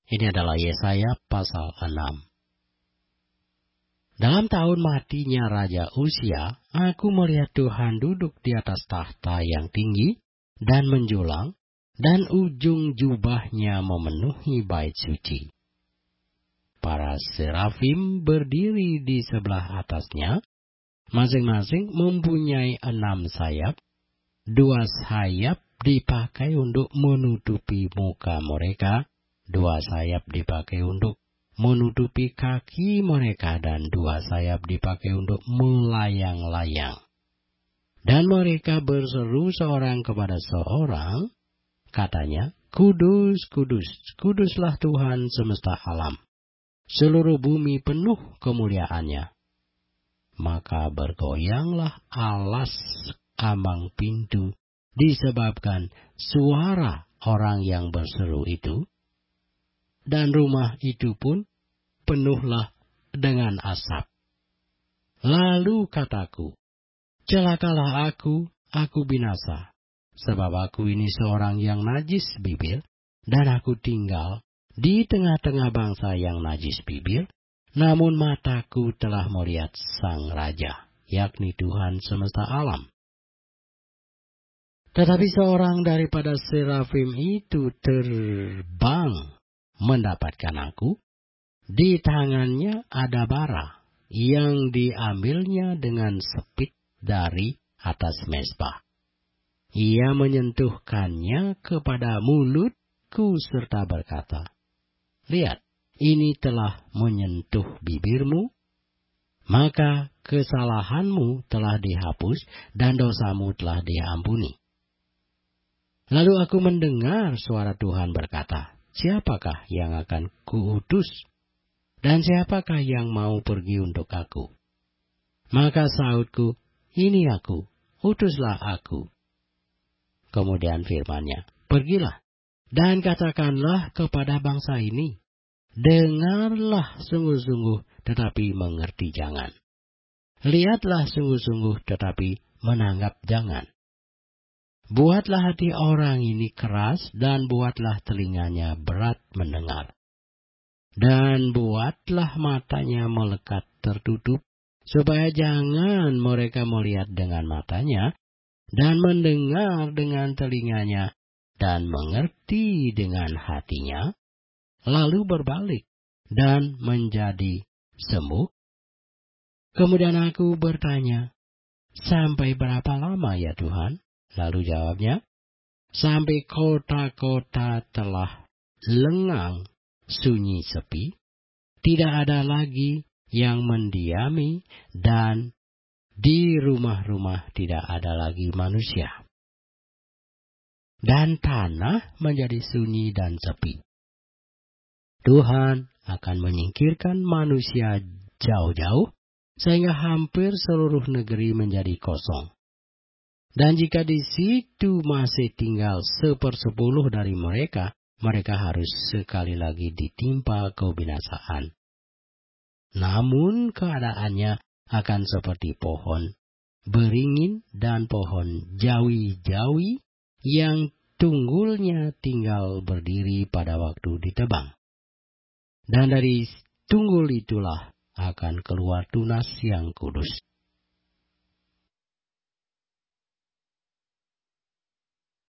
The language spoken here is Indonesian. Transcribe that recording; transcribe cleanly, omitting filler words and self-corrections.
Ini adalah Yesaya pasal 6. Dalam tahun matinya Raja Uzia, aku melihat Tuhan duduk di atas tahta yang tinggi dan menjulang, dan ujung jubahnya memenuhi bait suci. Para serafim berdiri di sebelah atasnya, masing-masing mempunyai 6 sayap. 2 sayap dipakai untuk menutupi muka mereka, 2 sayap dipakai untuk menutupi kaki mereka, dan 2 sayap dipakai untuk melayang-layang. Dan mereka berseru seorang kepada seorang, katanya, Kudus, kudus, kuduslah Tuhan semesta alam. Seluruh bumi penuh kemuliaannya. Maka bergoyanglah alas ambang pintu disebabkan suara orang yang berseru itu, dan rumah itu pun penuhlah dengan asap. Lalu kataku, celakalah aku binasa, sebab aku ini seorang yang najis bibir, dan aku tinggal di tengah-tengah bangsa yang najis bibir, namun mataku telah melihat Sang Raja, yakni Tuhan semesta alam. Tetapi seorang daripada serafim itu terbang mendapatkan aku. Di tangannya ada bara yang diambilnya dengan sepit dari atas mezbah. Ia menyentuhkannya kepada mulutku serta berkata, lihat, ini telah menyentuh bibirmu, maka kesalahanmu telah dihapus dan dosamu telah diampuni. Lalu aku mendengar suara Tuhan berkata, siapakah yang akan kuutus? Dan siapakah yang mau pergi untuk aku? Maka sahutku, ini aku, utuslah aku. Kemudian firman-Nya, pergilah, dan katakanlah kepada bangsa ini, dengarlah sungguh-sungguh, tetapi mengerti jangan. Lihatlah sungguh-sungguh, tetapi menanggap jangan. Buatlah hati orang ini keras, dan buatlah telinganya berat mendengar. Dan buatlah matanya melekat tertutup, supaya jangan mereka melihat dengan matanya, dan mendengar dengan telinganya, dan mengerti dengan hatinya, lalu berbalik, dan menjadi sembuh. Kemudian aku bertanya, sampai berapa lama ya Tuhan? Lalu jawabnya, sampai kota-kota telah lengang, sunyi sepi, tidak ada lagi yang mendiami, dan di rumah-rumah tidak ada lagi manusia. Dan tanah menjadi sunyi dan sepi. Tuhan akan menyingkirkan manusia jauh-jauh, sehingga hampir seluruh negeri menjadi kosong. Dan jika di situ masih tinggal 1/10 dari mereka, mereka harus sekali lagi ditimpa kebinasaan. Namun keadaannya akan seperti pohon beringin dan pohon jawi-jawi yang tunggulnya tinggal berdiri pada waktu ditebang. Dan dari tunggul itulah akan keluar tunas yang kudus.